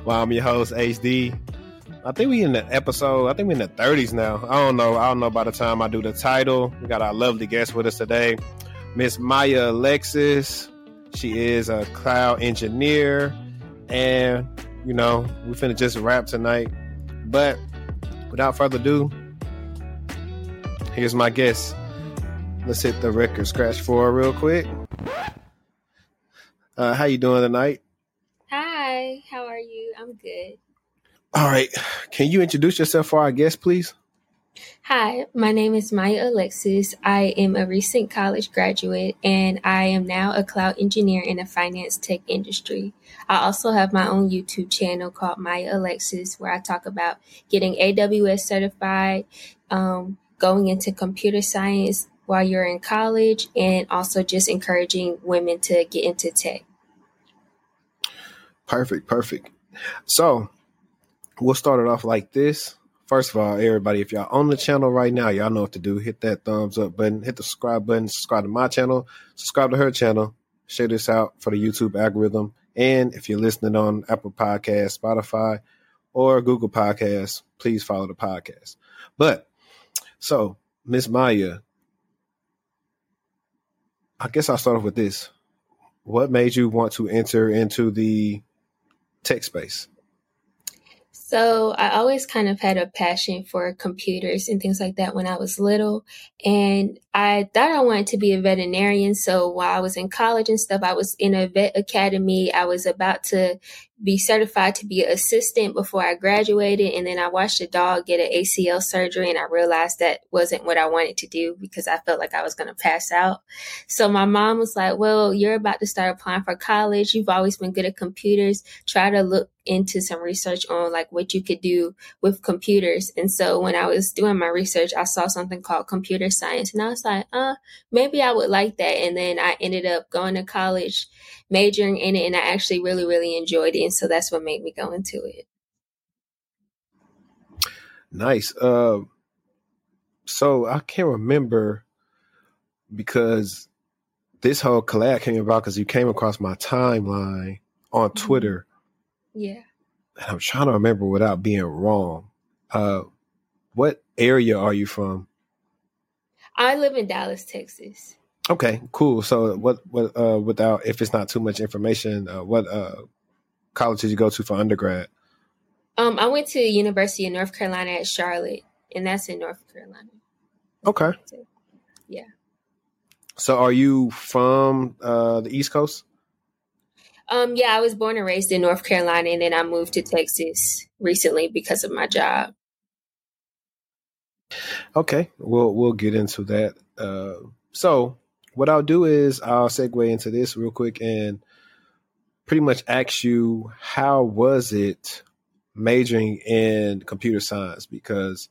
Well, I'm your host, HD. I think we in the 30s now. I don't know by the time I do the title. We got our lovely guest with us today, Miss Maya Alexis. She is a cloud engineer. And, we finna just wrap tonight. But without further ado, here's my guest. Let's hit the record scratch for her real quick. How you doing tonight? Hi, how are you? I'm good. All right. Can you introduce yourself for our guest, please? Hi, my name is Maya Alexis. I am a recent college graduate, and I am now a cloud engineer in the finance tech industry. I also have my own YouTube channel called Maya Alexis, where I talk about getting AWS certified, going into computer science while you're in college, and also just encouraging women to get into tech. Perfect. So we'll start it off like this. First of all, everybody, if y'all on the channel right now, y'all know what to do. Hit that thumbs up button, hit the subscribe button, subscribe to my channel, subscribe to her channel, share this out for the YouTube algorithm. And if you're listening on Apple Podcasts, Spotify, or Google Podcasts, please follow the podcast. But so, Miss Maya, I guess I'll start off with this. What made you want to enter into the tech space? So I always kind of had a passion for computers and things like that when I was little. And I thought I wanted to be a veterinarian. So while I was in college and stuff, I was in a vet academy. I was about to be certified to be an assistant before I graduated. And then I watched a dog get an ACL surgery, and I realized that wasn't what I wanted to do because I felt like I was going to pass out. So my mom was like, well, you're about to start applying for college. You've always been good at computers. Try to look into some research on like what you could do with computers. And so when I was doing my research, I saw something called computer science, and I was like, maybe I would like that. And then I ended up going to college, majoring in it, and I actually really, really enjoyed it. And so that's what made me go into it. Nice. So I can't remember because this whole collab came about because you came across my timeline on Twitter. Yeah. And I'm trying to remember without being wrong. What area are you from? I live in Dallas, Texas. Okay, cool. So what without, if it's not too much information, what college did you go to for undergrad? I went to the University of North Carolina at Charlotte, and that's in North Carolina. Okay. Yeah. So are you from the East Coast? Yeah, I was born and raised in North Carolina, and then I moved to Texas recently because of my job. Okay, we'll get into that. So what I'll do is I'll segue into this real quick and pretty much ask you, how was it majoring in computer science? Because,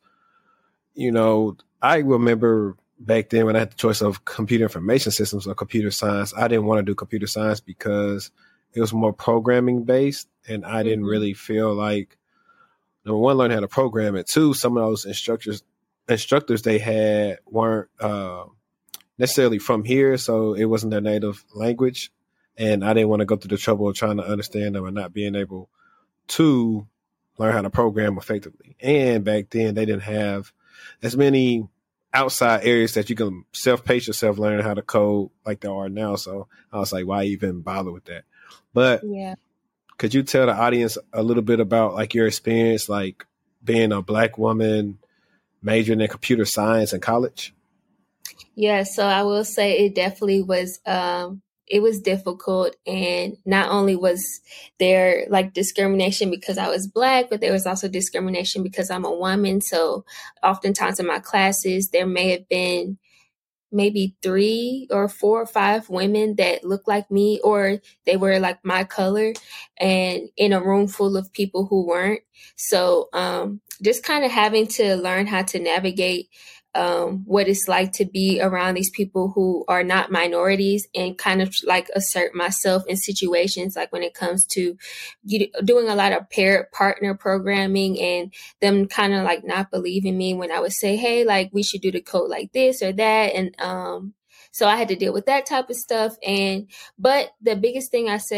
I remember back then when I had the choice of computer information systems or computer science, I didn't want to do computer science because it was more programming based, and I didn't really feel like, number one, learn how to program it. Two, some of those instructors they had weren't necessarily from here, so it wasn't their native language, and I didn't want to go through the trouble of trying to understand them and not being able to learn how to program effectively. And back then, they didn't have as many outside areas that you can self-pace yourself learning how to code like there are now. So I was like, why even bother with that? But yeah, could you tell the audience a little bit about like your experience, like being a Black woman majoring in computer science in college? Yeah, so I will say it definitely was, it was difficult. And not only was there like discrimination because I was Black, but there was also discrimination because I'm a woman. So oftentimes in my classes, there may have been maybe 3 or 4 or 5 women that looked like me, or they were like my color, and in a room full of people who weren't. So just kind of having to learn how to navigate what it's like to be around these people who are not minorities, and kind of like assert myself in situations like when it comes to doing a lot of partner programming, and them kind of like not believing me when I would say, hey, like we should do the code like this or that. And so I had to deal with that type of stuff. But the biggest thing I said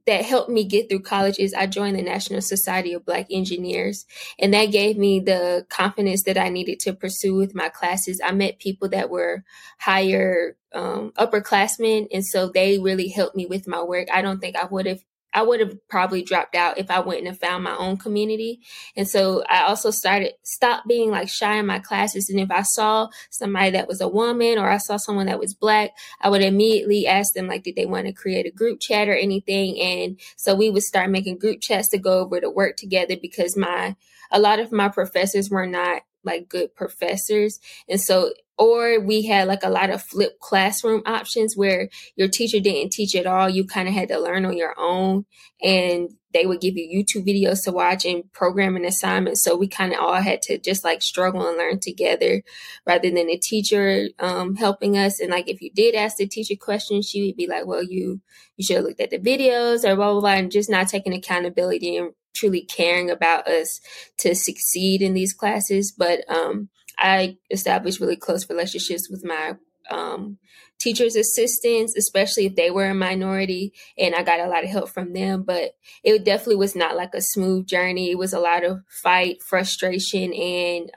that helped me get through college is I joined the National Society of Black Engineers, and that gave me the confidence that I needed to pursue with my classes. I met people that were higher upperclassmen, and so they really helped me with my work. I don't think I would have probably dropped out if I wouldn't have found my own community. And so I also stopped being like shy in my classes. And if I saw somebody that was a woman or I saw someone that was Black, I would immediately ask them, like, did they want to create a group chat or anything? And so we would start making group chats to go over to work together, because a lot of my professors were not like good professors. And so, or we had like a lot of flipped classroom options where your teacher didn't teach at all. You kind of had to learn on your own, and they would give you YouTube videos to watch and programming assignments. So we kind of all had to just like struggle and learn together rather than the teacher helping us. And like, if you did ask the teacher questions, she would be like, well, you should have looked at the videos or blah, blah, blah, and just not taking accountability and truly caring about us to succeed in these classes. But I established really close relationships with my teachers' assistants, especially if they were a minority, and I got a lot of help from them. But it definitely was not like a smooth journey. It was a lot of fight, frustration, and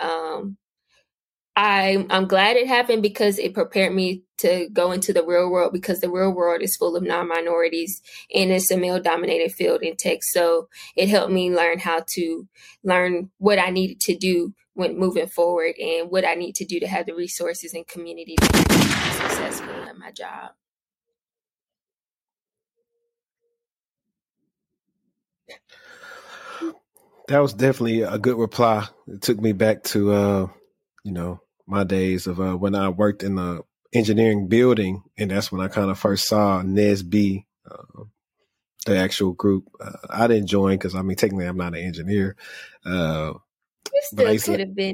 I'm glad it happened, because it prepared me to go into the real world, because the real world is full of non-minorities and it's a male-dominated field in tech. So it helped me learn what I needed to do when moving forward, and what I need to do to have the resources and community to be successful at my job. That was definitely a good reply. It took me back to, my days of when I worked in the engineering building, and that's when I kind of first saw NESB, the actual group. I didn't join because, technically I'm not an engineer. You still could have been.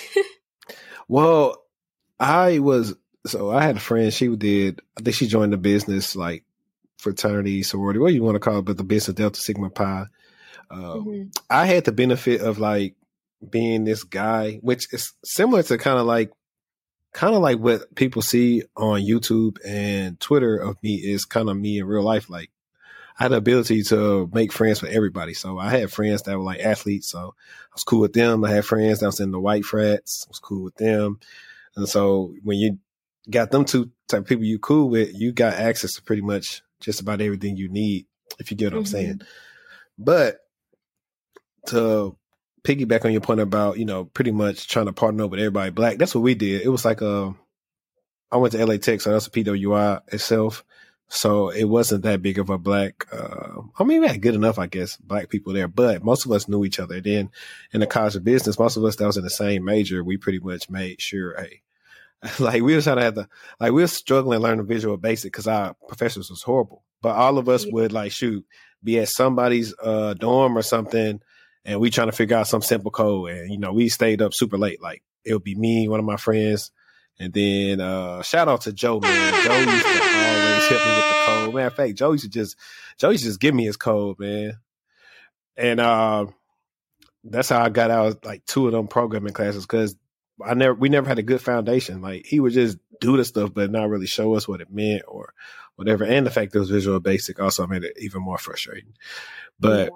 Well, I had a friend, I think she joined the business, like fraternity, sorority, what do you want to call it, but the business Delta Sigma Pi. I had the benefit of like being this guy, which is similar to kind of like what people see on YouTube and Twitter of me, is kind of me in real life. Like, I had the ability to make friends with everybody. So I had friends that were like athletes, so I was cool with them. I had friends that was in the white frats, I was cool with them. And so when you got them two type of people you cool with, you got access to pretty much just about everything you need, if you get what I'm saying. But to piggyback on your point about, pretty much trying to partner up with everybody Black, that's what we did. It was like I went to LA Tech, so that's a PWI itself. So it wasn't that big of a Black, we had good enough, I guess, Black people there, but most of us knew each other. Then in the College of Business, most of us that was in the same major, we pretty much made sure, hey, like we were trying to have we were struggling learning Visual Basic because our professors was horrible, but all of us would be at somebody's dorm or something, and we trying to figure out some simple code. And, we stayed up super late. Like, it would be me, one of my friends, and then shout out to Joe, man. Joe used to always help me with the code. Matter of fact, Joe used to just give me his code, man. And that's how I got out like 2 of them programming classes, because we never had a good foundation. Like, he would just do the stuff, but not really show us what it meant or whatever. And the fact that it was Visual Basic also made it even more frustrating. But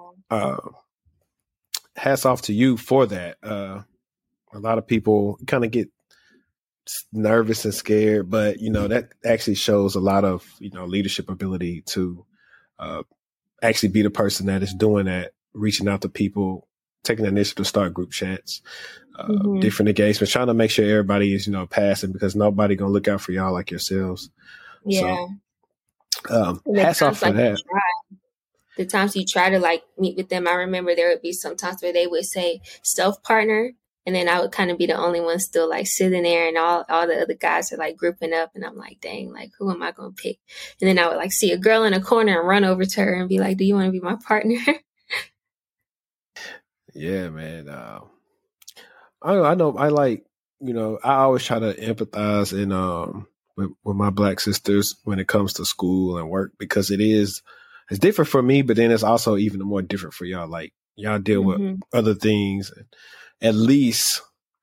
hats off to you for that. A lot of people kind of get nervous and scared, but that actually shows a lot of leadership ability to actually be the person that is doing that, reaching out to people, taking the initiative to start group chats, different engagements, trying to make sure everybody is passing, because nobody gonna look out for y'all like yourselves. Yeah. So, hats off for that. The times you try to like meet with them, I remember there would be some times where they would say self partner, and then I would kind of be the only one still like sitting there, and all the other guys are like grouping up, and I'm like, dang, like, who am I going to pick? And then I would like see a girl in a corner and run over to her and be like, do you want to be my partner? Yeah, man. I know. I like, I always try to empathize with my Black sisters when it comes to school and work, because it's different for me, but then it's also even more different for y'all. Like, y'all deal with other things. And at least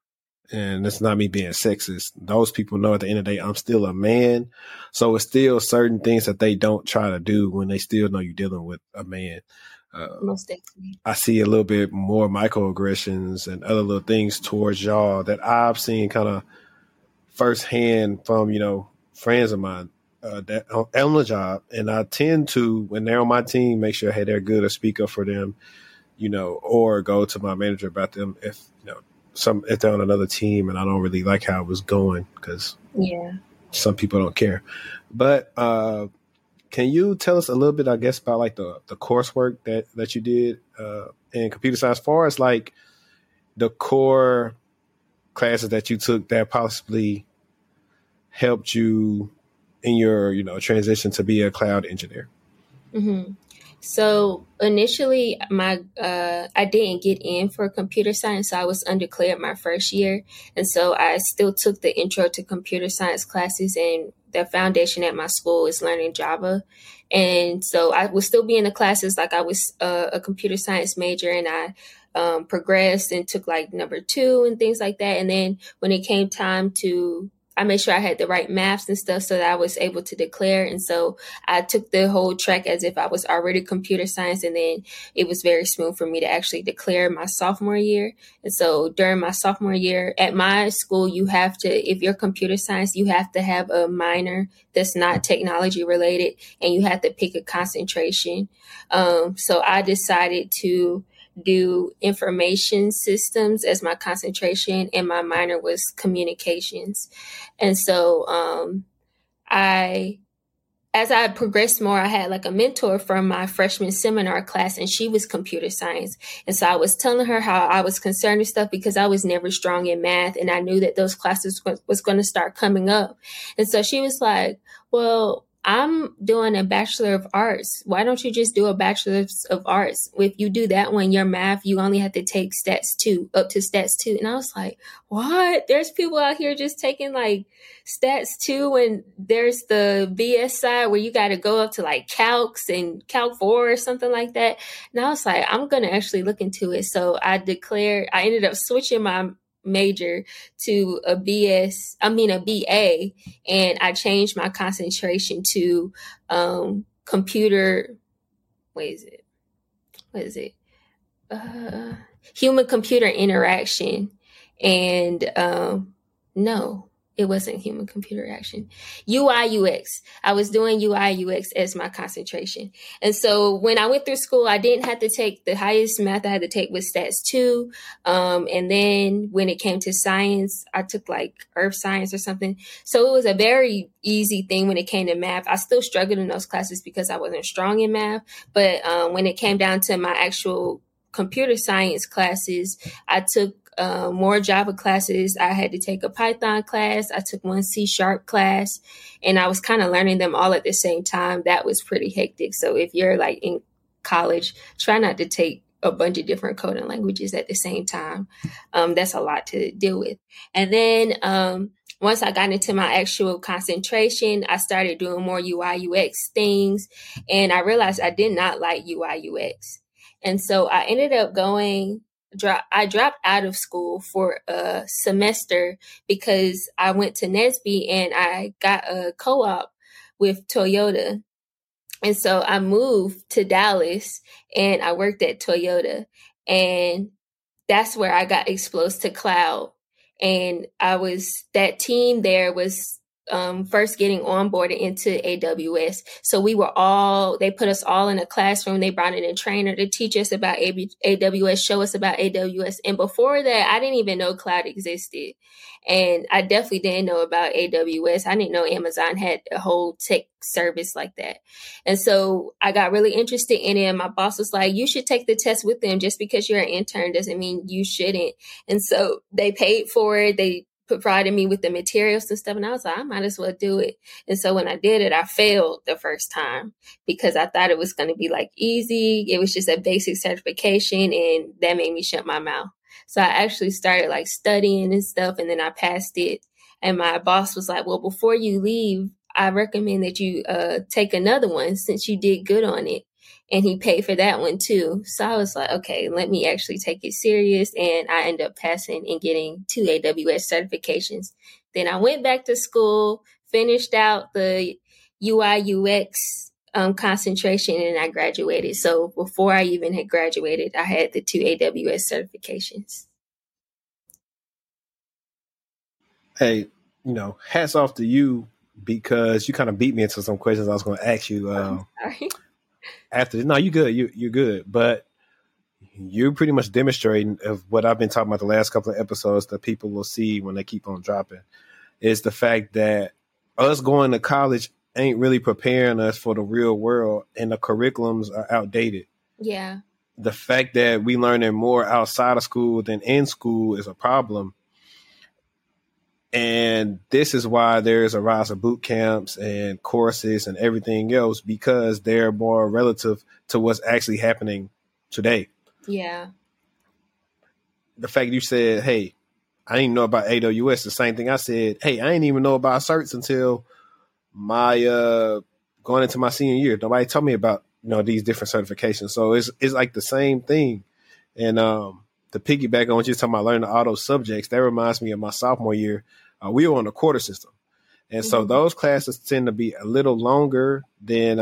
and it's not me being sexist. Those people know at the end of the day, I'm still a man. So it's still certain things that they don't try to do when they still know you're dealing with a man. Most definitely. I see a little bit more microaggressions and other little things towards y'all that I've seen kind of firsthand from, friends of mine that on the job. And I tend to, when they're on my team, make sure, hey, they're good, or speak up for them, or go to my manager about them if, if they're on another team and I don't really like how it was going, because some people don't care. But can you tell us a little bit, I guess, about like the coursework that you did in computer science, as far as like the core classes that you took that possibly helped you in your, transition to be a cloud engineer? Mm-hmm. So initially, I didn't get in for computer science. So I was undeclared my first year. And so I still took the intro to computer science classes, and the foundation at my school is learning Java. And so I would still be in the classes like I was a computer science major, and I progressed and took like number 2 and things like that. And then when it came time I made sure I had the right maths and stuff so that I was able to declare. And so I took the whole track as if I was already computer science. And then it was very smooth for me to actually declare my sophomore year. And so during my sophomore year at my school, you have to, if you're computer science, you have to have a minor that's not technology related, and you have to pick a concentration. So I decided to do information systems as my concentration, and my minor was communications. And so as I progressed more, I had like a mentor from my freshman seminar class, and she was computer science. And so I was telling her how I was concerned with stuff because I was never strong in math, and I knew that those classes was going to start coming up. And so she was like, well, I'm doing a Bachelor of Arts. Why don't you just do a Bachelor of Arts? If you do that one, your math, you only have to take stats 2, up to stats 2. And I was like, what? There's people out here just taking like stats 2, and there's the BS side where you got to go up to like calcs and calc 4 or something like that. And I was like, I'm going to actually look into it. So I ended up switching my major to a BA, and I changed my concentration to human computer interaction. And no, it wasn't human computer interaction. UI UX. I was doing UI UX as my concentration. And so when I went through school, I didn't have to take the highest math I had to take was stats 2. And then when it came to science, I took like earth science or something. So it was a very easy thing when it came to math. I still struggled in those classes because I wasn't strong in math. But when it came down to my actual computer science classes, I took more Java classes. I had to take a Python class. I took one C# class, and I was kind of learning them all at the same time. That was pretty hectic. So if you're like in college, try not to take a bunch of different coding languages at the same time. That's a lot to deal with. And then once I got into my actual concentration, I started doing more UI UX things, and I realized I did not like UI UX. And so I ended up I dropped out of school for a semester because I went to NSBE and I got a co-op with Toyota. And so I moved to Dallas and I worked at Toyota, and that's where I got exposed to cloud. And that team there was first getting onboarded into AWS. So they put us all in a classroom. They brought in a trainer to teach us about AWS, show us about AWS. And before that, I didn't even know cloud existed. And I definitely didn't know about AWS. I didn't know Amazon had a whole tech service like that. And so I got really interested in it. And my boss was like, you should take the test with them. Just because you're an intern doesn't mean you shouldn't. And so they paid for it. They provided me with the materials and stuff. And I was like, I might as well do it. And so when I did it, I failed the first time because I thought it was going to be like easy. It was just a basic certification, and that made me shut my mouth. So I actually started like studying and stuff, and then I passed it. And my boss was like, well, before you leave, I recommend that you take another one since you did good on it. and he paid for that one too. So I was like, okay, let me actually take it serious. And I ended up passing and getting 2 AWS certifications. Then I went back to school, finished out the UI UX concentration, and I graduated. So before I even had graduated, I had the 2 AWS certifications. Hey, hats off to you, because you kind of beat me into some questions I was going to ask you. Sorry. After this. No, you good. You're good. But you're pretty much demonstrating of what I've been talking about the last couple of episodes that people will see when they keep on dropping, is the fact that us going to college ain't really preparing us for the real world, and the curriculums are outdated. Yeah. The fact that we learning more outside of school than in school is a problem. And this is why there's a rise of boot camps and courses and everything else, because they're more relative to what's actually happening today. Yeah. The fact you said, hey, I didn't know about AWS, the same thing I said, hey, I didn't even know about certs until my going into my senior year. Nobody told me about these different certifications. So it's like the same thing. And to piggyback on what you're talking about, learning all those subjects, that reminds me of my sophomore year. We were on the quarter system. And so those classes tend to be a little longer than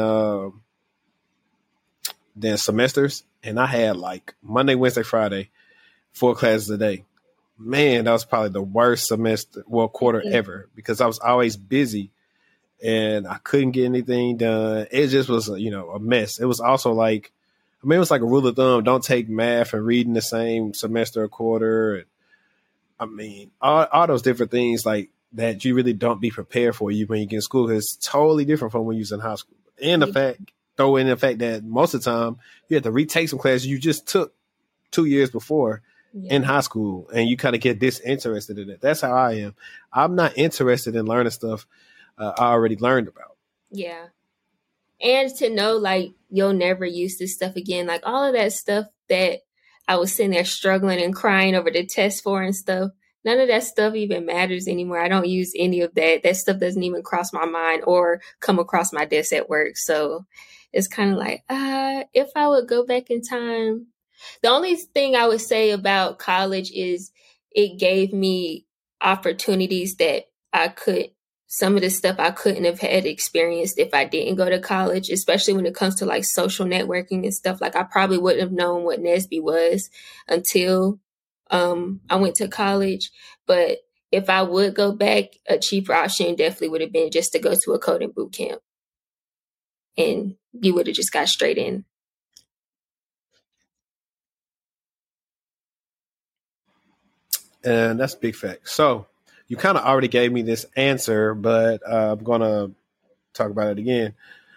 semesters. And I had like Monday, Wednesday, Friday, 4 classes a day. Man, that was probably the worst quarter ever, because I was always busy and I couldn't get anything done. It just was, a mess. It was also like, it was like a rule of thumb: don't take math and reading the same semester or quarter. All those different things like that you really don't be prepared for you when you get in school. It's totally different from when you was in high school. And throw in the fact that most of the time you have to retake some classes you just took 2 years before in high school, and you kind of get disinterested in it. That's how I am. I'm not interested in learning stuff I already learned about. Yeah. And to know, like, you'll never use this stuff again. Like, all of that stuff that I was sitting there struggling and crying over the test for and stuff, none of that stuff even matters anymore. I don't use any of that. That stuff doesn't even cross my mind or come across my desk at work. So it's kind of like, if I would go back in time. The only thing I would say about college is it gave me opportunities that some of the stuff I couldn't have had experienced if I didn't go to college, especially when it comes to like social networking and stuff. Like, I probably wouldn't have known what NSBE was until I went to college. But if I would go back, a cheaper option definitely would have been just to go to a coding boot camp, and you would have just got straight in. And that's a big fact. So you kind of already gave me this answer, but I'm going to talk about it again.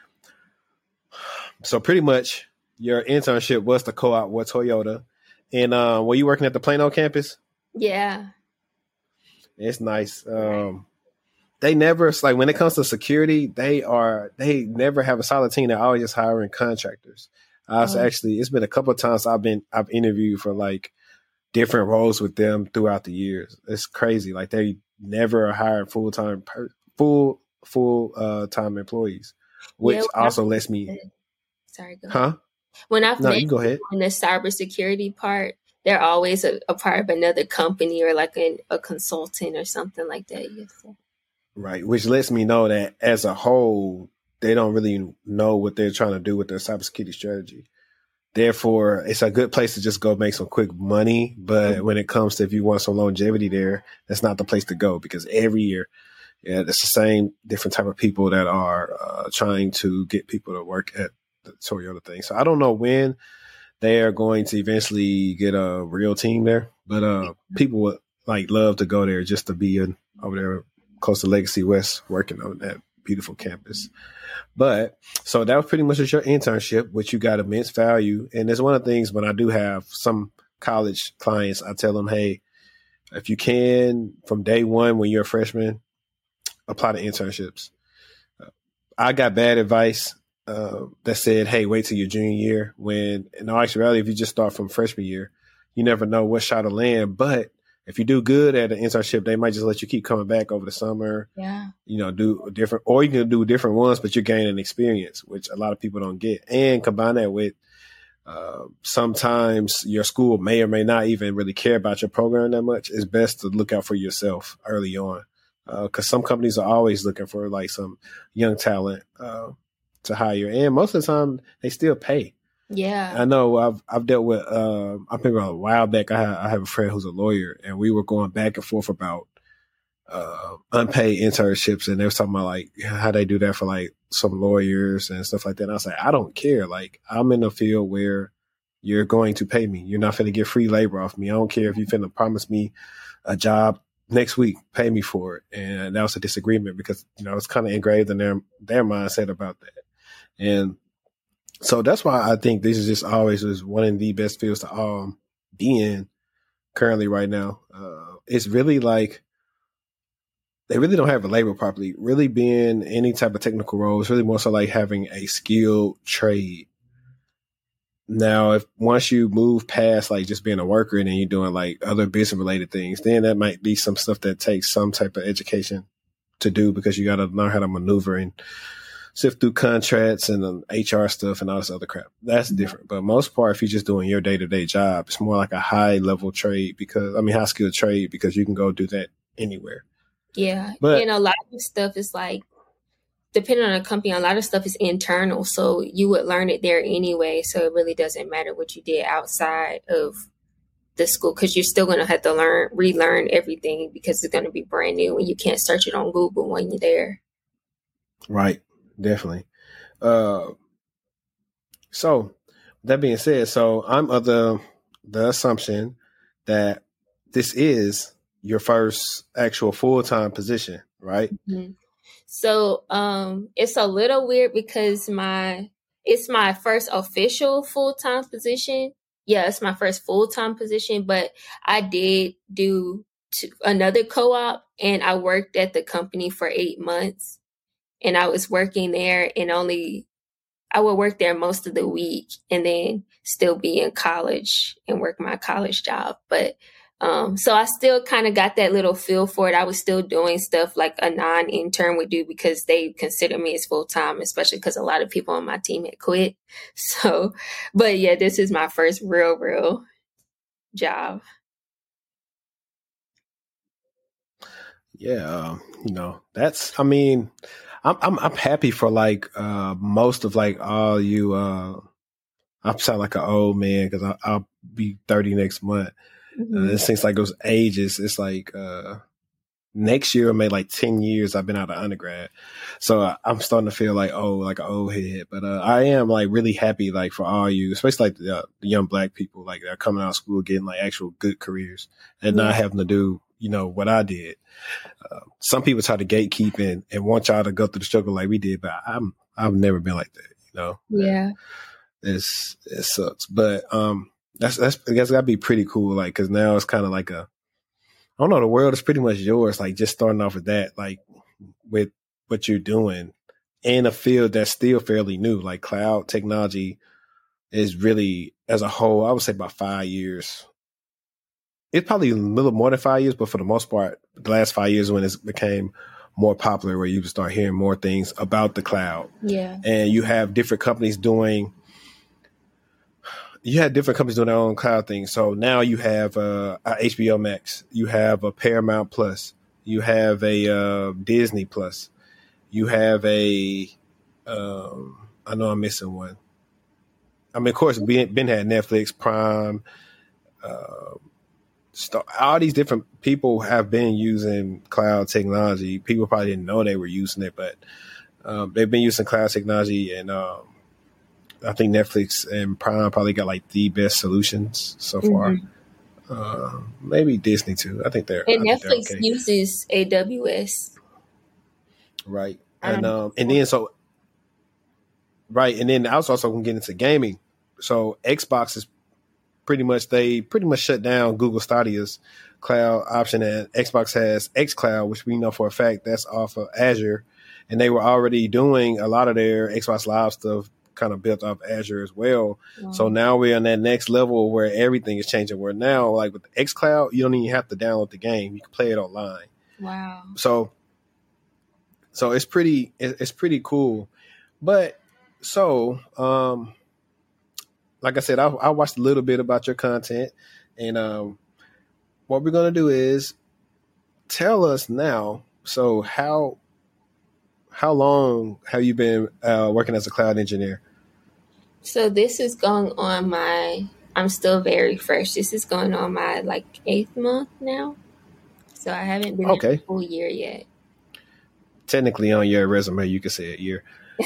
So pretty much your internship was the co-op with Toyota. And were you working at the Plano campus? Yeah. It's nice. They never, like, when it comes to security, they never have a solid team. They're always just hiring contractors. Actually, it's been a couple of times I've interviewed for like different roles with them throughout the years. It's crazy. Like, they never are hiring full-time employees, which also lets me. Sorry, go ahead. Huh? When I've met you go ahead. In the cybersecurity part, they're always a part of another company or like a consultant or something like that. Right, which lets me know that as a whole, they don't really know what they're trying to do with their cybersecurity strategy. Therefore, it's a good place to just go make some quick money. But when it comes to if you want some longevity there, that's not the place to go, because every year, it's the same different type of people that are trying to get people to work at the Toyota thing. So I don't know when they are going to eventually get a real team there, but people would like love to go there just to be over there close to Legacy West working on that beautiful campus. But so that was pretty much your internship, which you got immense value. And it's one of the things when I do have some college clients, I tell them, hey, if you can, from day one, when you're a freshman, apply to internships. I got bad advice that said, hey, wait till your junior year, when in all actuality, if you just start from freshman year, you never know what shot to land. But if you do good at an internship, they might just let you keep coming back over the summer. Yeah. Do different, or you can do different ones, but you're gaining experience, which a lot of people don't get. And combine that with sometimes your school may or may not even really care about your program that much. It's best to look out for yourself early on, because some companies are always looking for like some young talent to hire, and most of the time they still pay. Yeah, I know. I've dealt with. I remember a while back. I have a friend who's a lawyer, and we were going back and forth about unpaid internships, and they were talking about like how they do that for like some lawyers and stuff like that. And I was like, I don't care. Like, I'm in a field where you're going to pay me. You're not going to get free labor off me. I don't care if you're going to promise me a job next week, pay me for it. And that was a disagreement because, it's kind of engraved in their mindset about that. And so that's why I think this is just always was one of the best fields to be in currently right now. It's really like they really don't have a labor properly. Really being any type of technical role is really more so like having a skilled trade. Now, if once you move past like just being a worker and then you're doing like other business related things, then that might be some stuff that takes some type of education to do because you got to learn how to maneuver and sift through contracts and HR stuff and all this other crap. That's different. But most part, if you're just doing your day-to-day job, it's more like a high skilled trade because you can go do that anywhere. Yeah. But, a lot of stuff is like, depending on the company, a lot of stuff is internal. So you would learn it there anyway. So it really doesn't matter what you did outside of the school because you're still going to have to relearn everything because it's going to be brand new and you can't search it on Google when you're there. Right. Definitely. So that being said, so I'm of the assumption that this is your first actual full-time position, right? Mm-hmm. So it's a little weird because it's my first official full-time position. Yeah, it's my first full-time position, but I did do another co-op and I worked at the company for 8 months. And I was working there and I would work there most of the week and then still be in college and work my college job. But so I still kind of got that little feel for it. I was still doing stuff like a non-intern would do because they consider me as full-time, especially because a lot of people on my team had quit. So, but yeah, this is my first real job. Yeah, I'm happy for like most of like all you. I sound like an old man because I'll be 30 next month. Mm-hmm. It seems like those ages. It's like next year, maybe like 10 years I've been out of undergrad, so I'm starting to feel like an old head. But I am like really happy like for all you, especially like the young Black people like that are coming out of school getting like actual good careers and not having to do what I did. Some people try to gatekeep and want y'all to go through the struggle like we did, but I've never been like that. Yeah, it sucks, but that's I guess that'd be pretty cool. Like, cause now it's kind of like I don't know, the world is pretty much yours. Like just starting off with that, like with what you're doing in a field that's still fairly new, like cloud technology is really as a whole, I would say about 5 years. It's probably a little more than 5 years, but for the most part, the last 5 years when it became more popular, where you start hearing more things about the cloud. Yeah. And you have different companies doing their own cloud things. So now you have a HBO Max, you have a Paramount Plus, you have a Disney Plus, you have I know I'm missing one. I mean, of course, Ben had Netflix, Prime, all these different people have been using cloud technology. People probably didn't know they were using it, but they've been using cloud technology, and I think Netflix and Prime probably got like the best solutions so far. Maybe Disney too. I think Netflix okay. uses AWS, right? And then I was also going to get into gaming. So Xbox is pretty much shut down Google Stadia's cloud option, and Xbox has xCloud, which we know for a fact that's off of Azure, and they were already doing a lot of their Xbox Live stuff kind of built off Azure as well. Wow. So now we're on that next level where everything is changing. Where now, like with xCloud, you don't even have to download the game; you can play it online. Wow. So it's pretty cool. But so like I said, I watched a little bit about your content, and what we're gonna do is tell us now. So how long have you been working as a cloud engineer? So this is going on I'm still very fresh. This is going on my like 8th month now. So I haven't been in a full year yet. Technically on your resume, you could say a year.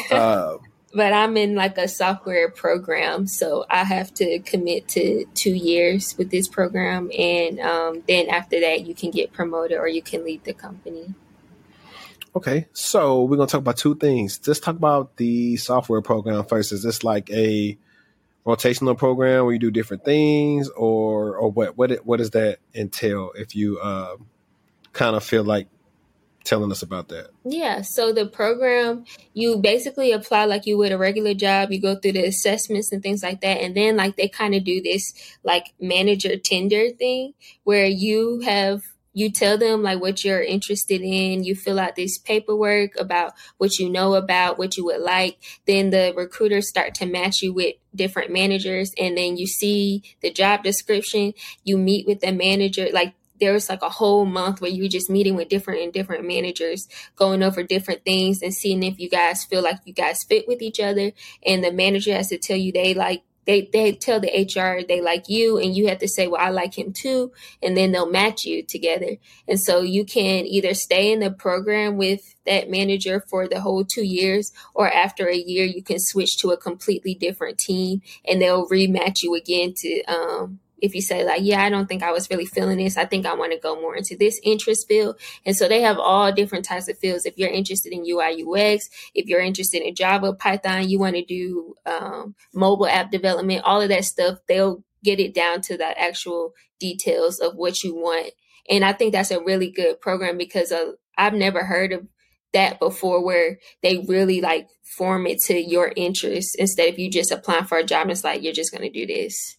But I'm in like a software program, so I have to commit to 2 years with this program. And then after that, you can get promoted or you can leave the company. Okay, so we're going to talk about two things. Let's talk about the software program first. Is this like a rotational program where you do different things, or what does that entail if you kind of feel like telling us about that? Yeah, so the program, you basically apply like you would a regular job. You go through the assessments and things like that. And then like they kind of do this like manager tender thing where you tell them like what you're interested in. You fill out this paperwork about what you know about, what you would like. Then the recruiters start to match you with different managers. And then you see the job description. You meet with the manager. Like there was like a whole month where you were just meeting with different managers, going over different things and seeing if you guys feel like you guys fit with each other. And the manager has to tell you they tell the HR they like you, and you have to say, well, I like him too. And then they'll match you together. And so you can either stay in the program with that manager for the whole 2 years, or after a year, you can switch to a completely different team and they'll rematch you again to, if you say like, yeah, I don't think I was really feeling this. I think I want to go more into this interest field. And so they have all different types of fields. If you're interested in UI UX, if you're interested in Java, Python, you want to do mobile app development, all of that stuff, they'll get it down to the actual details of what you want. And I think that's a really good program because I've never heard of that before where they really like form it to your interests instead of you just applying for a job and it's like, you're just going to do this.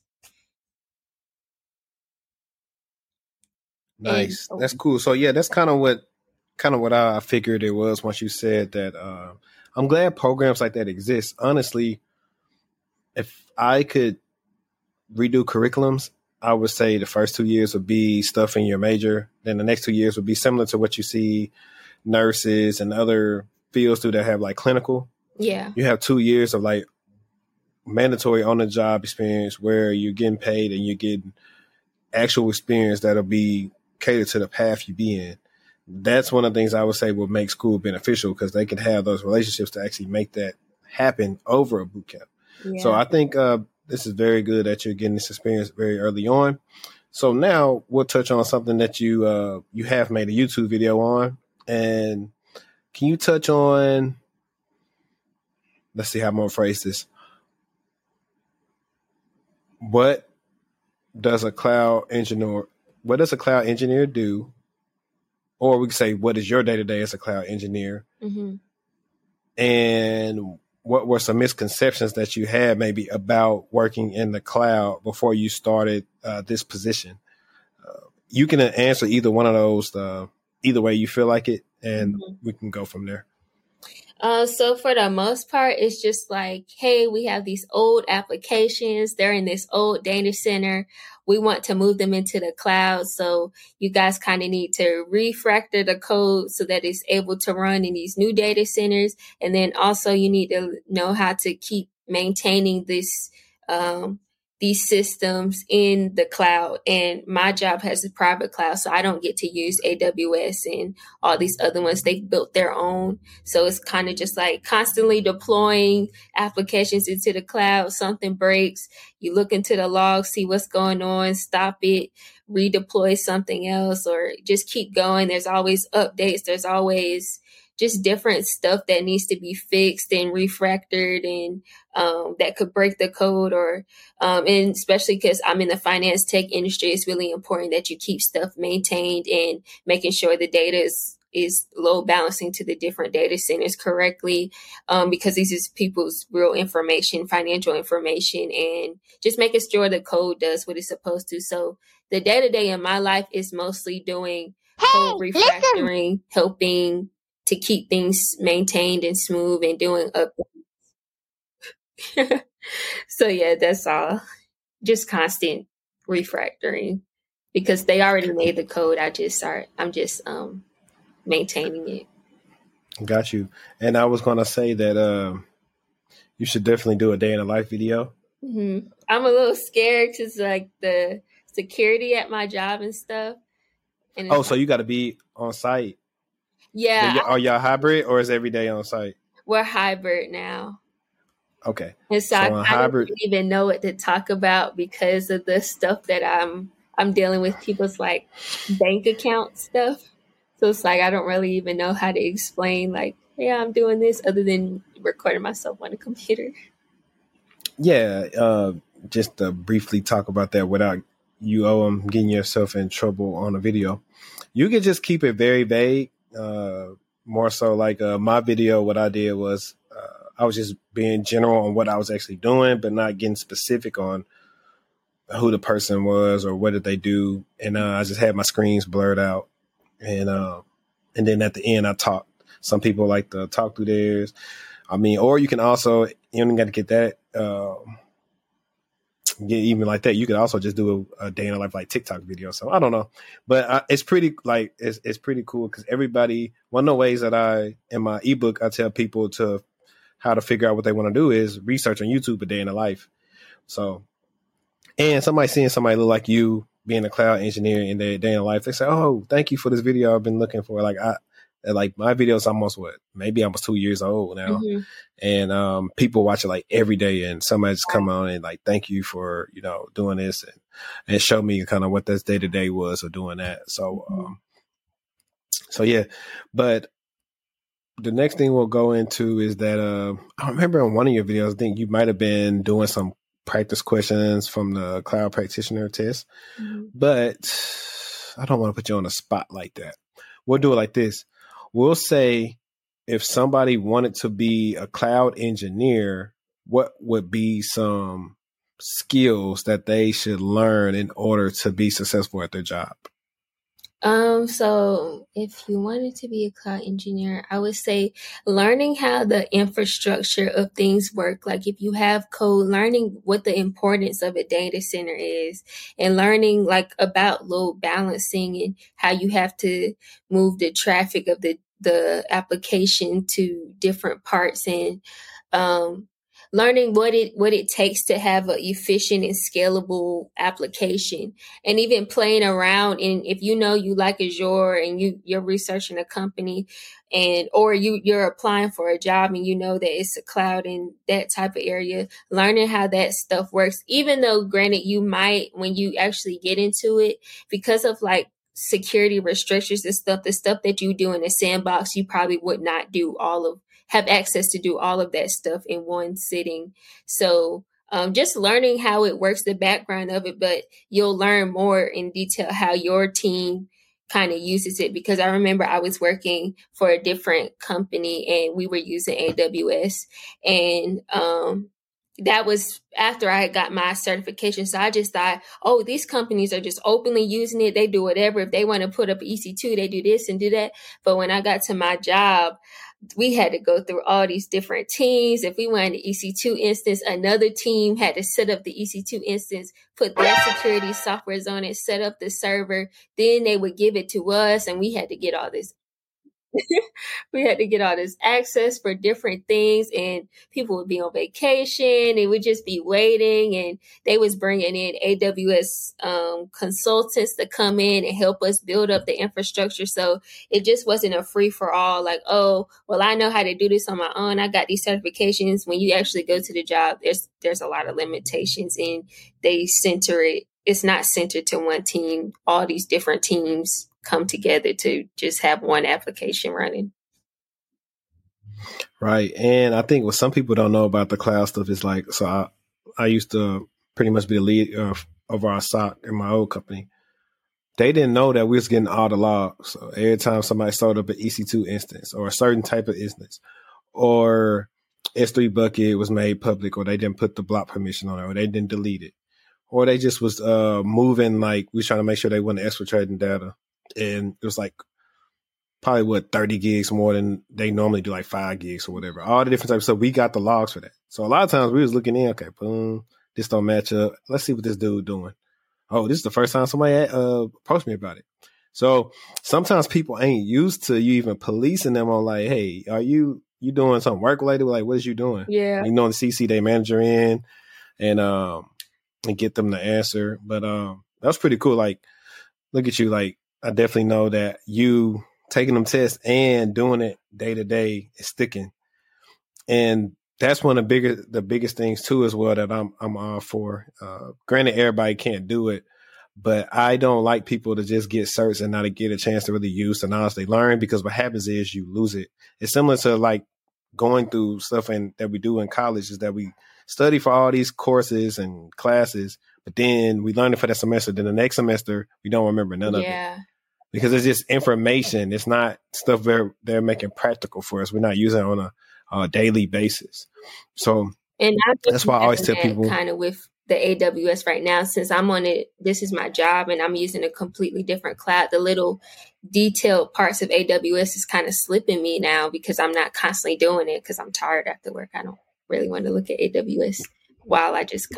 Nice. That's cool. So yeah, that's kind of what I figured it was once you said that. I'm glad programs like that exist. Honestly, if I could redo curriculums, I would say the first 2 years would be stuff in your major. Then the next 2 years would be similar to what you see nurses and other fields do that have like clinical. Yeah. You have 2 years of like mandatory on the job experience where you're getting paid and you're getting actual experience that'll be catered to the path you be in. That's one of the things I would say will make school beneficial because they can have those relationships to actually make that happen over a boot camp. Yeah. So I think this is very good that you're getting this experience very early on. So now we'll touch on something that you have made a YouTube video on. And can you touch on, let's see how I'm going to phrase this. What does a cloud engineer do? Or we could say, what is your day-to-day as a cloud engineer? Mm-hmm. And what were some misconceptions that you had maybe about working in the cloud before you started this position? You can answer either one of those, either way you feel like it, and we can go from there. So for the most part, it's just like, hey, we have these old applications. They're in this old data center. We want to move them into the cloud. So you guys kind of need to refactor the code so that it's able to run in these new data centers. And then also you need to know how to keep maintaining this, these systems in the cloud. And my job has a private cloud, so I don't get to use AWS and all these other ones. They built their own. So it's kind of just like constantly deploying applications into the cloud. Something breaks, you look into the log, see what's going on, stop it, redeploy something else, or just keep going. There's always updates. There's always just different stuff that needs to be fixed and refactored and that could break the code or and especially because I'm in the finance tech industry, it's really important that you keep stuff maintained and making sure the data is load balancing to the different data centers correctly, because this is people's real information, financial information, and just making sure the code does what it's supposed to. So the day-to-day in my life is mostly doing code refactoring, helping to keep things maintained and smooth, and doing updates. So yeah, that's all. Just constant refactoring, because they already made the code. I'm just maintaining it. Got you. And I was going to say that you should definitely do a day in a life video. Mm-hmm. I'm a little scared because like the security at my job and stuff. And so you got to be on site. Yeah. Are y'all hybrid, or is every day on site? We're hybrid now. Okay. And so I don't even know what to talk about because of the stuff that I'm dealing with, people's like bank account stuff. So it's like I don't really even know how to explain like, yeah, I'm doing this, other than recording myself on a computer. Yeah, just to briefly talk about that without you getting yourself in trouble on a video. You can just keep it very vague. More so like my video, what I did was I was just being general on what I was actually doing, but not getting specific on who the person was or what did they do. And I just had my screens blurred out. And then at the end, I talked. Some people like to talk through theirs. I mean, or you can also, you don't got to get that, get even like that. You could also just do a day in a life like TikTok video. So I don't know, but it's pretty like it's pretty cool because everybody. One of the ways that in my ebook I tell people to how to figure out what they want to do is research on YouTube a day in the life. So, and somebody seeing somebody look like you being a cloud engineer in their day in life, they say, "Oh, thank you for this video I've been looking for." Like my video is almost maybe almost 2 years old now. Mm-hmm. And people watch it like every day, and somebody just come on and like, thank you for, doing this and show me kind of what this day to day was of doing that. So, so yeah, but the next thing we'll go into is that, I remember in one of your videos, I think you might've been doing some practice questions from the cloud practitioner test, but I don't want to put you on the spot like that. We'll do it like this. We'll say if somebody wanted to be a cloud engineer, what would be some skills that they should learn in order to be successful at their job? So if you wanted to be a cloud engineer, I would say learning how the infrastructure of things work. Like if you have code, learning what the importance of a data center is, and learning like about load balancing and how you have to move the traffic of the application to different parts, and learning what it takes to have an efficient and scalable application, and even playing around. And if you like Azure and you're researching a company, or you're applying for a job and that it's a cloud in that type of area, learning how that stuff works, even though granted you might, when you actually get into it, because of like security restrictions and stuff, the stuff that you do in a sandbox, you probably would not have access to do all of that stuff in one sitting. So just learning how it works, the background of it, but you'll learn more in detail how your team kind of uses it. Because I remember I was working for a different company and we were using AWS, and that was after I got my certification. So I just thought, oh, these companies are just openly using it. They do whatever. If they want to put up EC2, they do this and do that. But when I got to my job, we had to go through all these different teams. If we wanted an EC2 instance, another team had to set up the EC2 instance, put their security softwares on it, set up the server. Then they would give it to us, and we had to get all this. We had to get all this access for different things, and people would be on vacation. They would just be waiting, and they was bringing in AWS consultants to come in and help us build up the infrastructure. So it just wasn't a free for all. Like, oh, well, I know how to do this on my own. I got these certifications. When you actually go to the job, there's a lot of limitations, and they center it. It's not centered to one team. All these different teams come together to just have one application running. Right. And I think what some people don't know about the cloud stuff is like, so I used to pretty much be the lead of our SOC in my old company. they didn't know that we was getting all the logs. So every time somebody started up an EC2 instance or a certain type of instance, or S3 bucket was made public, or they didn't put the block permission on it, or they didn't delete it, or they just was moving, like we was trying to make sure they wasn't exfiltrating data. And it was like probably 30 gigs more than they normally do, like 5 gigs or whatever. All the different types. So we got the logs for that. So a lot of times we was looking in, okay, boom, this don't match up. Let's see what this dude doing. Oh, this is the first time somebody approached me about it. So sometimes people ain't used to you even policing them on like, hey, are you doing something work related? Like, what is you doing? Yeah. You know, the CC their manager in and get them the answer. But that was pretty cool. Like, look at you. Like, I definitely know that you taking them tests and doing it day to day is sticking. And that's one of the biggest things too, as well, that I'm all for. Granted, everybody can't do it, but I don't like people to just get certs and not get a chance to really use the knowledge they learn, because what happens is you lose it. It's similar to like going through stuff that we do in college, is that we study for all these courses and classes, but then we learn it for that semester. Then the next semester, we don't remember none of it. Because it's just information. It's not stuff they're making practical for us. We're not using it on a daily basis. So that's why I always tell people, kind of with the AWS right now, since I'm on it, this is my job and I'm using a completely different cloud. The little detailed parts of AWS is kind of slipping me now because I'm not constantly doing it because I'm tired after work. I don't really want to look at AWS while I just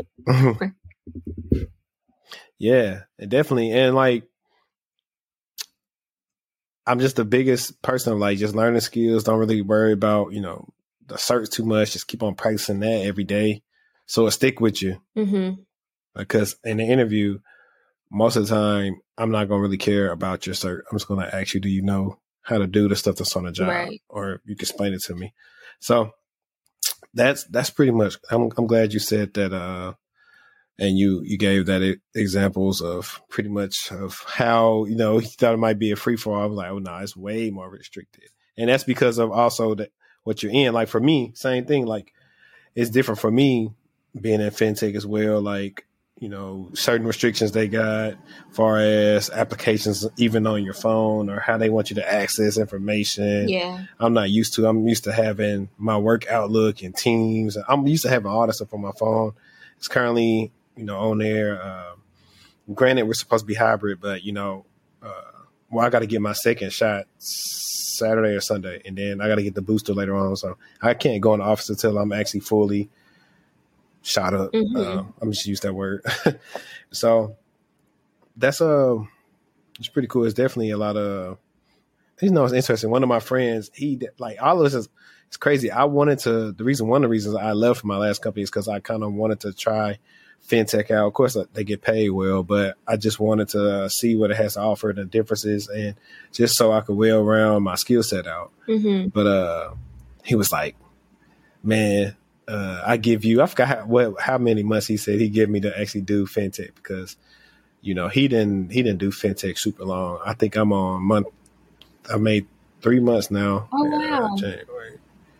yeah, definitely. And like, I'm just the biggest person of like just learning skills. Don't really worry about, the certs too much. Just keep on practicing that every day, so it stick with you. Mm-hmm. Because in the interview, most of the time, I'm not gonna really care about your cert. I'm just gonna ask you, do you know how to do the stuff that's on the job, right, or you can explain it to me. So that's pretty much. I'm glad you said that. And you gave that examples of pretty much of how, he thought it might be a free for all. I was like, oh no, it's way more restricted. And that's because of also that what you're in. Like for me, same thing. Like it's different for me being in fintech as well. Like, certain restrictions they got as far as applications, even on your phone, or how they want you to access information. Yeah. I'm not used to. I'm used to having my work Outlook and Teams. I'm used to having all that stuff on my phone. It's currently, on there. Granted, we're supposed to be hybrid, but I got to get my second shot Saturday or Sunday, and then I got to get the booster later on. So I can't go in the office until I'm actually fully shot up. Mm-hmm. I'm just use that word. So that's it's pretty cool. It's definitely a lot of, it's interesting. One of my friends, he like all of this it's crazy. One of the reasons I left my last company is because I kind of wanted to try fintech out. Of course, they get paid well, but I just wanted to see what it has to offer, the differences, and just so I could wheel around my skill set out. Mm-hmm. But he was like, man, I give you, I forgot how many months he said he gave me to actually do fintech, because he didn't do fintech super long. I think I'm on I made 3 months now. Oh wow. January.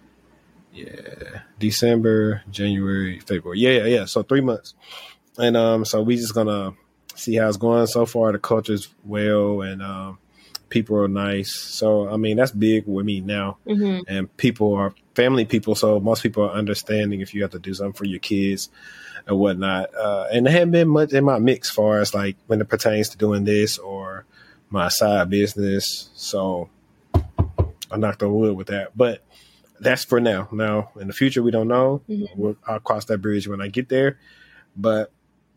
Yeah, December, January, February. Yeah. So 3 months, and so we just gonna see how it's going so far. The culture's well, and people are nice. So I mean, that's big with me now. Mm-hmm. And people are family people, so most people are understanding if you have to do something for your kids and whatnot. And there hadn't been much in my mix, as far as like when it pertains to doing this or my side business. So I knocked on wood with that, but. That's for now. Now, in the future, we don't know. Mm-hmm. I'll cross that bridge when I get there. But,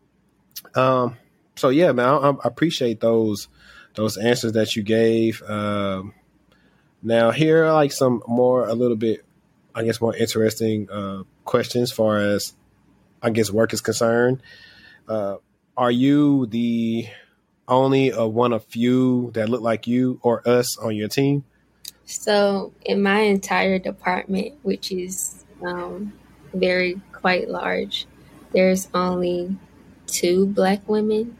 so yeah, man, I appreciate those answers that you gave. Now, here are like some a little bit, I guess, more interesting questions as far as, I guess, work is concerned. Are you the only one of few that look like you or us on your team? So in my entire department, which is quite large, there's only 2 Black women.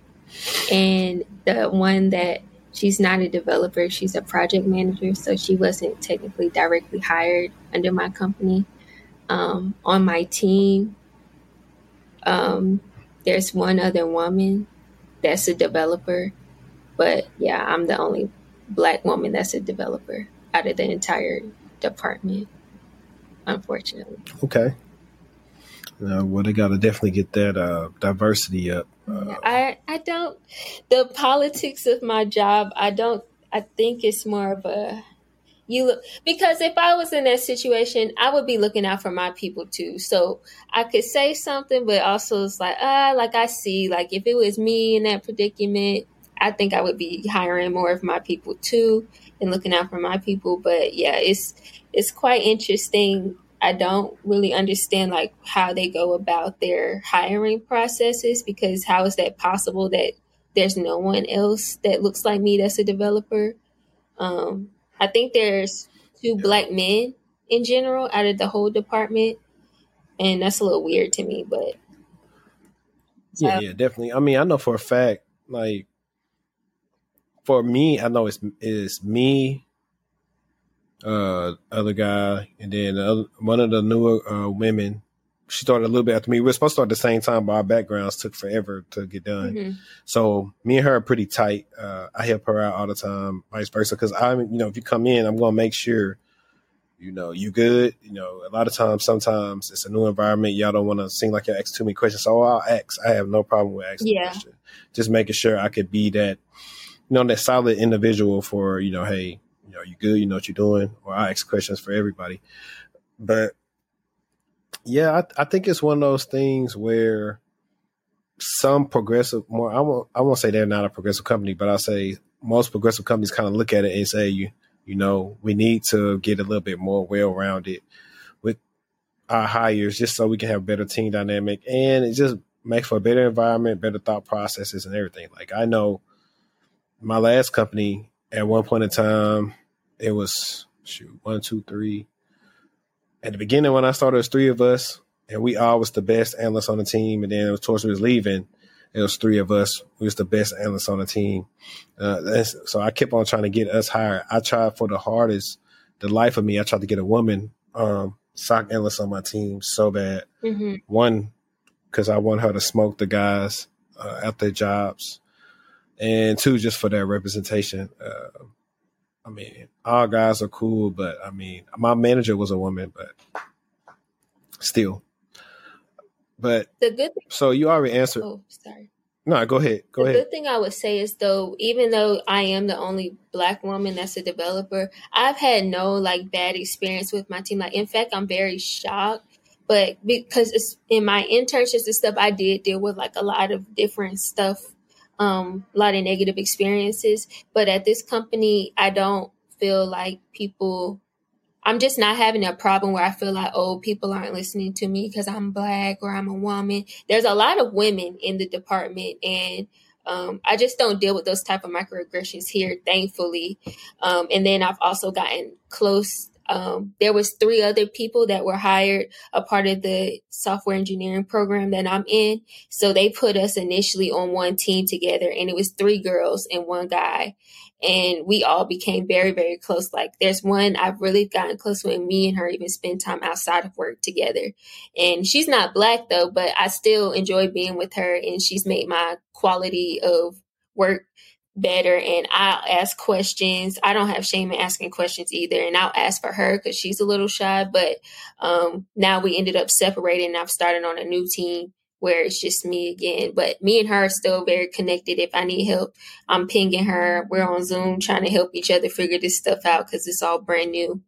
And the one that she's not a developer, she's a project manager. So she wasn't technically directly hired under my company. On my team, there's one other woman that's a developer. But yeah, I'm the only Black woman that's a developer out of the entire department, unfortunately. Okay. Well, they got to definitely get that diversity up. I don't, the politics of my job, I think it's more of a, you look, because if I was in that situation, I would be looking out for my people too. So I could say something, but also it's like I see, like if it was me in that predicament, I think I would be hiring more of my people too and looking out for my people. But yeah, it's quite interesting. I don't really understand like how they go about their hiring processes, because how is that possible that there's no one else that looks like me that's a developer? I think there's two Yeah. Black men in general out of the whole department, and that's a little weird to me. But Yeah, definitely. I mean, I know for a fact, like for me, I know it's me, other guy, and then one of the newer women. She started a little bit after me. We were supposed to start at the same time, but our backgrounds took forever to get done. mm-hmm. So me and her are pretty tight. I help her out all the time, vice versa. Because if you come in, I'm gonna make sure, you good. A lot of times, sometimes it's a new environment. Y'all don't want to seem like you're asking too many questions. So I'll ask. I have no problem with asking questions. Just making sure I could be that, that solid individual for, hey, you good? You know what you're doing? Or I ask questions for everybody. But yeah, I think it's one of those things where some progressive, I won't say they're not a progressive company, but I'll say most progressive companies kind of look at it and say, we need to get a little bit more well-rounded with our hires just so we can have better team dynamic, and it just makes for a better environment, better thought processes and everything. Like I know my last company at one point in time, it was 1, 2, 3. At the beginning when I started, it was 3 of us, and we all was the best analysts on the team. And then it was towards we was leaving, it was 3 of us. We was the best analysts on the team. So I kept on trying to get us hired. I tried for the life of me. I tried to get a woman SOC analyst on my team so bad. Mm-hmm. One, because I want her to smoke the guys at their jobs, and 2, just for their representation. I mean, all guys are cool, but I mean, my manager was a woman, but still. But the good thing, so you already answered. Oh, sorry. No, go ahead. The good thing I would say is, though, even though I am the only Black woman that's a developer, I've had no like bad experience with my team. Like, in fact, I'm very shocked. But because it's in my internships and stuff, I did deal with like a lot of different stuff, a lot of negative experiences. But at this company, I don't feel like I'm just not having a problem where I feel like, people aren't listening to me because I'm Black or I'm a woman. There's a lot of women in the department, and I just don't deal with those type of microaggressions here, thankfully. And then I've also gotten close. There was 3 other people that were hired, a part of the software engineering program that I'm in. So they put us initially on one team together, and it was 3 girls and 1 guy. And we all became very, very close. Like there's one I've really gotten close with, and me and her even spend time outside of work together. And she's not Black though, but I still enjoy being with her, and she's made my quality of work better. And I'll ask questions. I don't have shame in asking questions either. And I'll ask for her because she's a little shy. But now we ended up separating, and I've started on a new team where it's just me again. But me and her are still very connected. If I need help, I'm pinging her. We're on Zoom trying to help each other figure this stuff out because it's all brand new.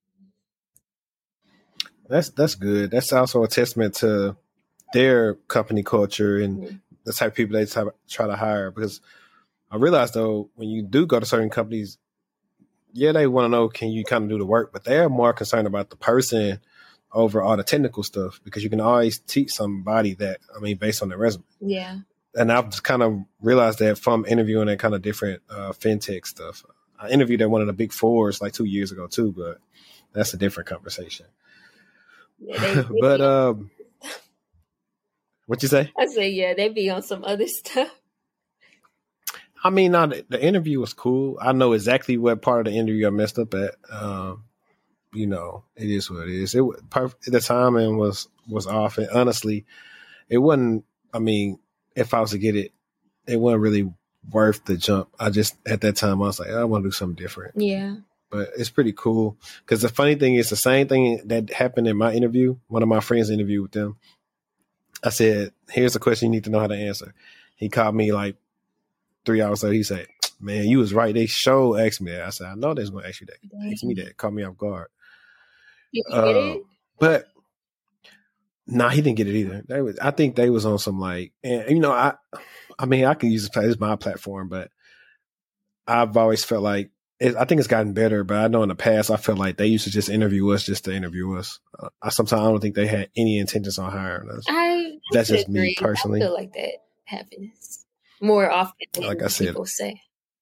That's good. That's also a testament to their company culture and the type of people they try to hire. Because I realized, though, when you do go to certain companies, they want to know, can you kind of do the work? But they're more concerned about the person over all the technical stuff, because you can always teach somebody that, based on their resume. Yeah. And I've just kind of realized that from interviewing that kind of different fintech stuff. I interviewed at one of the big 4s like 2 years ago too, but that's a different conversation. Yeah, but what you say? I say, they be on some other stuff. The interview was cool. I know exactly what part of the interview I messed up at. It is what it is. The timing was off, and honestly, it wasn't. If I was to get it, it wasn't really worth the jump. I just, at that time, I was like, I want to do something different. Yeah. But it's pretty cool. Because the funny thing is the same thing that happened in my interview. One of my friends interviewed with them. I said, here's a question you need to know how to answer. He called me like 3 hours later. He said, man, you was right. They asked me that. I said, I know they was going to ask you that. Ask me that. Caught me off guard. Did you get it? But nah, he didn't get it either. I think they was on some like, and you know, I mean, I can use this as my platform, but I've always felt like I think it's gotten better. But I know in the past, I felt like they used to just interview us just to interview us. Sometimes I don't think they had any intentions on hiring us. That's just agree. me personally. I feel like that happens more often than like I said, people say.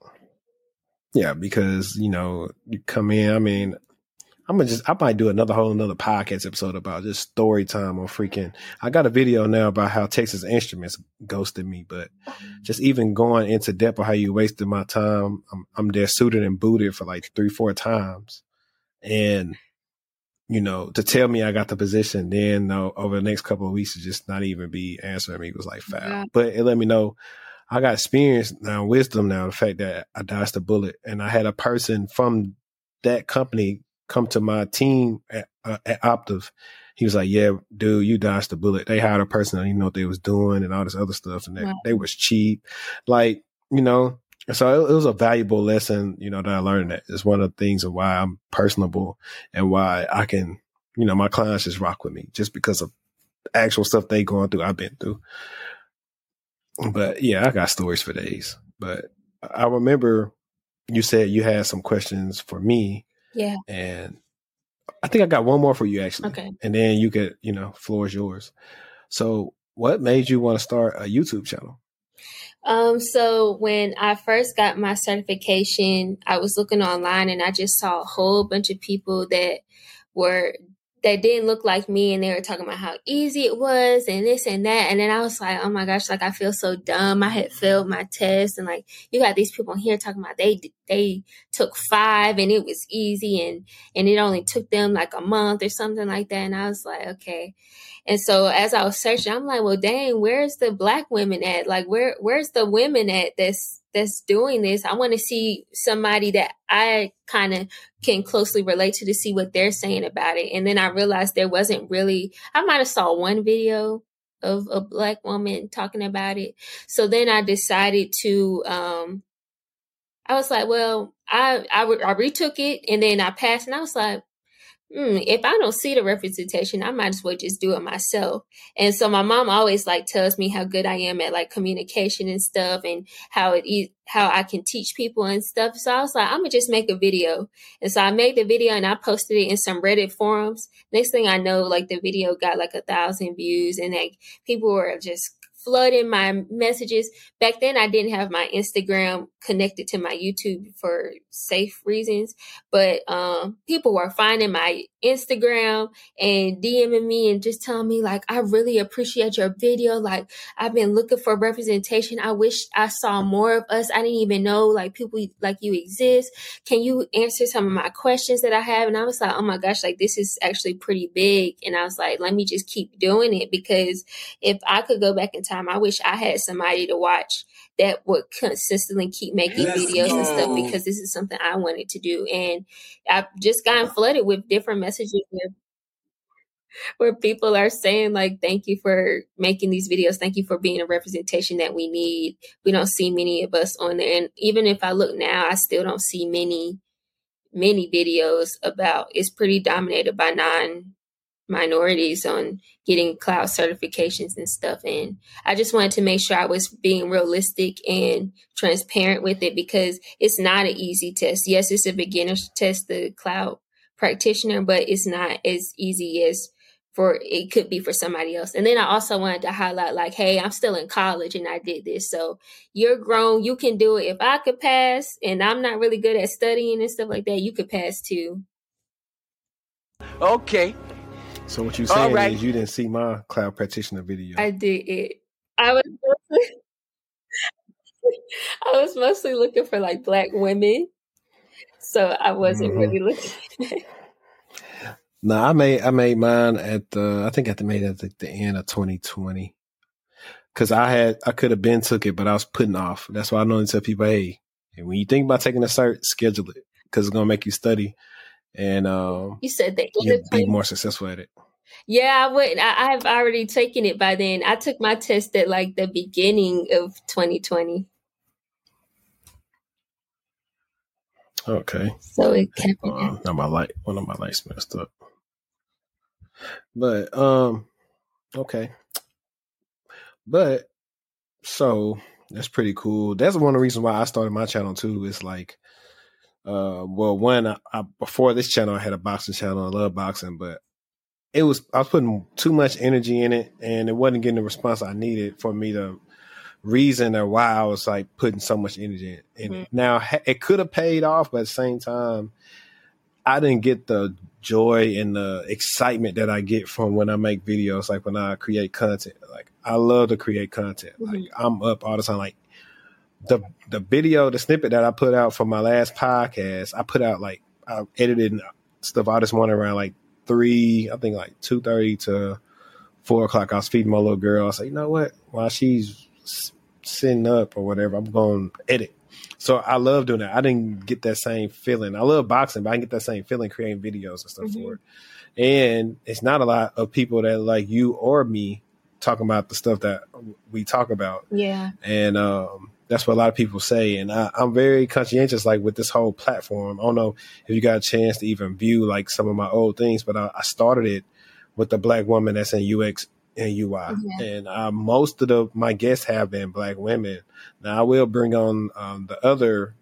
Yeah, because you know, you come in. I mean, I might do another podcast episode about just story time on freaking. I got a video now about how Texas Instruments ghosted me, but just even going into depth of how you wasted my time. I'm there suited and booted for like 3-4 times. And, you know, to tell me I got the position, then over the next couple of weeks to just not even be answering me was like foul. Yeah. But it let me know I got experience now, wisdom now, the fact that I dodged a bullet. And I had a person from that company come to my team at Optiv. He was like, yeah, dude, you dodged the bullet. They hired a person that didn't know what they was doing and all this other stuff. And they was cheap. Like, you know, so it was a valuable lesson, you know, that I learned. That it's one of the things of why I'm personable and why I can, you know, my clients just rock with me just because of the actual stuff they going through, I've been through. But yeah, I got stories for days. But I remember you said you had some questions for me. Yeah. And I think I got one more for you, actually. Okay. And then you could, you know, floor is yours. So what made you want to start a YouTube channel? So when I first got my certification, I was looking online and I just saw a whole bunch of people that didn't look like me, and they were talking about how easy it was and this and that. And then I was like, oh my gosh, like I feel so dumb. I had failed my test, and like you got these people here talking about they took 5 and it was easy and it only took them like a month or something like that. And I was like, okay. And so as I was searching, I'm like, well, dang, where's the Black women at? Like, where's the women at that's doing this? I want to see somebody that I kind of can closely relate to see what they're saying about it. And then I realized there wasn't really, I might have saw one video of a Black woman talking about it. So then I decided to, I was like, well, I retook it and then I passed, and I was like, if I don't see the representation, I might as well just do it myself. And so my mom always like tells me how good I am at like communication and stuff, and how I can teach people and stuff. So I was like, I'm gonna just make a video. And so I made the video and I posted it in some Reddit forums. Next thing I know, like the video got like 1,000 views, and like people were just flooding my messages. Back then I didn't have my Instagram connected to my YouTube for safe reasons, but people were finding my Instagram and DMing me and just telling me like, I really appreciate your video. Like, I've been looking for representation. I wish I saw more of us. I didn't even know like people like you exist. Can you answer some of my questions that I have? And I was like, oh my gosh, like this is actually pretty big. And I was like, let me just keep doing it, because if I could go back in time, I wish I had somebody to watch that would consistently keep making videos and stuff, because this is something I wanted to do. And I've just gotten flooded with different messages where people are saying like, thank you for making these videos. Thank you for being a representation that we need. We don't see many of us on there. And even if I look now, I still don't see many videos about, it's pretty dominated by minorities on getting cloud certifications and stuff. And I just wanted to make sure I was being realistic and transparent with it, because it's not an easy test. Yes, it's a beginner's test, the cloud practitioner, but it's not as easy as it could be for somebody else. And then I also wanted to highlight like, hey, I'm still in college and I did this. So you're grown, you can do it. If I could pass and I'm not really good at studying and stuff like that, you could pass too. Okay. So what you're saying is you didn't see my cloud practitioner video. I did it. I was mostly looking for like Black women. So I wasn't really looking at it. No, I made mine at I think I made it at the end of 2020. because I could have been took it, but I was putting off. That's why I normally tell people, hey, when you think about taking a cert, schedule it because it's gonna make you study and you said that you'll be more successful at it. Yeah, I would. I have already taken it by then. I took my test at like the beginning of 2020. Okay. So it kept now one of my lights messed up. But okay. But so that's pretty cool. That's one of the reasons why I started my channel too. It's like before this channel I had a boxing channel. I love boxing, but I was putting too much energy in it and it wasn't getting the response I needed for me to reason or why I was like putting so much energy in it. Now it could have paid off, but at the same time, I didn't get the joy and the excitement that I get from when I make videos, like when I create content. Like I love to create content. Like I'm up all the time. Like the video, the snippet that I put out for my last podcast, I put out like I edited stuff out this morning around like 2:30 to 4 o'clock. I was feeding my little girl. I was like, you know what? While she's sitting up or whatever, I'm going to edit. So I love doing that. I didn't get that same feeling. I love boxing, but I didn't get that same feeling creating videos and stuff for it. And it's not a lot of people that like you or me talking about the stuff that we talk about. Yeah. And that's what a lot of people say. And I'm very conscientious, like with this whole platform. I don't know if you got a chance to even view like some of my old things, but I started it with the Black woman that's in UX and UI. And most of my guests have been Black women. Now I will bring on the other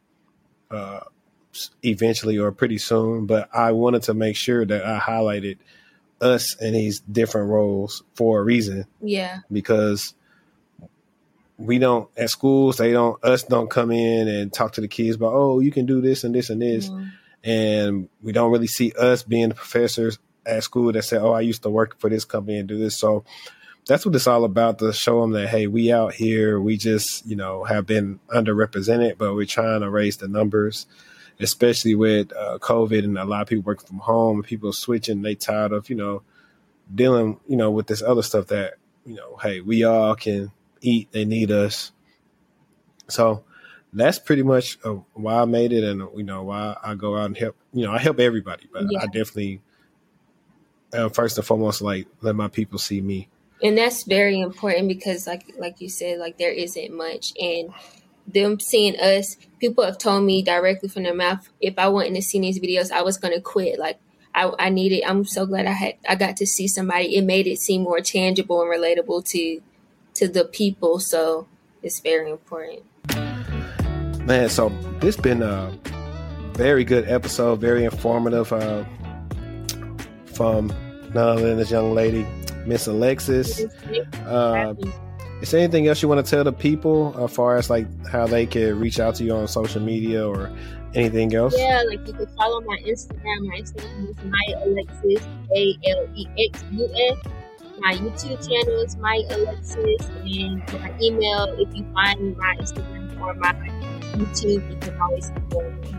eventually or pretty soon, but I wanted to make sure that I highlighted us in these different roles for a reason. Yeah. Because we don't, at schools, us don't come in and talk to the kids about, oh, you can do this and this and this. And we don't really see us being the professors at school that say, oh, I used to work for this company and do this. So that's what it's all about, to show them that, hey, we out here, we just, have been underrepresented, but we're trying to raise the numbers, especially with COVID and a lot of people working from home, people switching, they tired of, dealing, with this other stuff that, hey, we all can eat, they need us. So that's pretty much why I made it, and why I go out and help. I help everybody, but I definitely first and foremost like let my people see me. And that's very important because like you said, like there isn't much, and them seeing us, people have told me directly from their mouth, if I wasn't to see these videos, I was going to quit. Like I needed, I'm so glad I got to see somebody. It made it seem more tangible and relatable to the people. So it's very important. Man, so this been a very good episode, very informative from none other than this young lady, Miss Alexis. Is there anything else you want to tell the people as far as like how they can reach out to you on social media or anything else? Yeah, like you can follow my Instagram. My Instagram is Maya Alexis, ALEXUS. My YouTube channel is Maya Alexis, and my email, if you find my Instagram or my YouTube, you can always email me.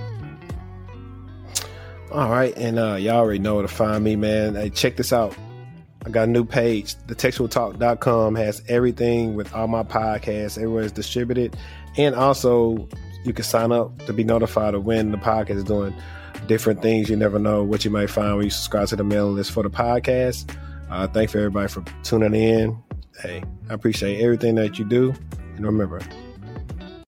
All right, and y'all already know where to find me, man. Hey, check this out. I got a new page. TheTextualTalk.com has everything with all my podcasts. Everywhere it's distributed. And also, you can sign up to be notified of when the podcast is doing different things. You never know what you might find when you subscribe to the mailing list for the podcast. Thanks for everybody for tuning in. Hey, I appreciate everything that you do. And remember,